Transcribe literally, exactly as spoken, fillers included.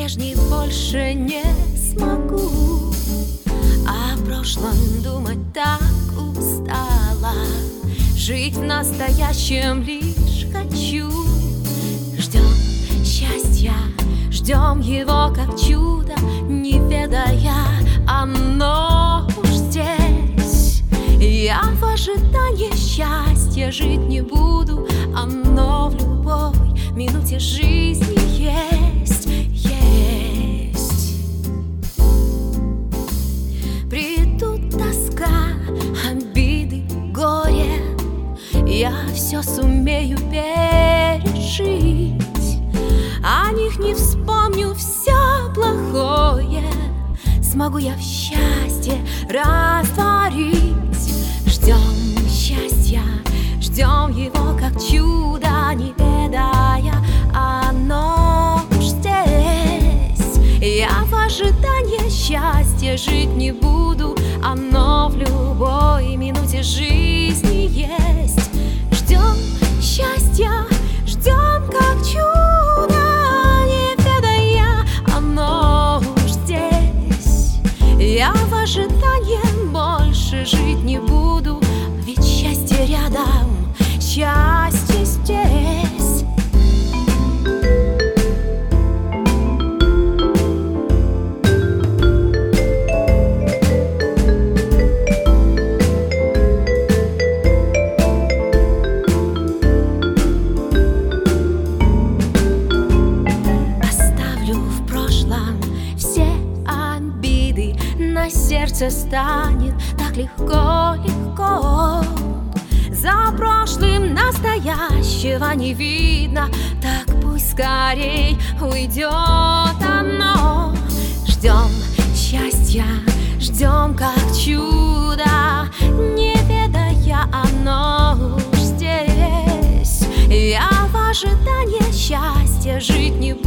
прежней больше не смогу. О прошлом думать так устала. Жить в настоящем лишь хочу. Ждем счастья, ждем его как чудо, не ведая, оно уж здесь. Я в ожидании счастья жить не буду, оно в любой минуте жизни есть, есть. Придут тоска, обиды, горе, я все сумею пережить. О них не вспомню все плохое, смогу я в счастье растворить. Ждем счастья, ждем его как чудо, не ведая, оно уж здесь. Я в ожидании счастья жить не буду, оно в любой минуте жизни есть. Ждем счастья, ждем как чудо, не ведая, оно уж здесь. Я в ожидании больше жить не буду, ведь счастье рядом, счастье здесь. Оставлю в прошлом все обиды, на сердце станет так легко, легко. За прошлым настоящего не видно, так пусть скорей уйдет оно. Ждем счастья, ждем как чудо, не ведая, оно уж здесь. Я в ожидании счастья жить не буду,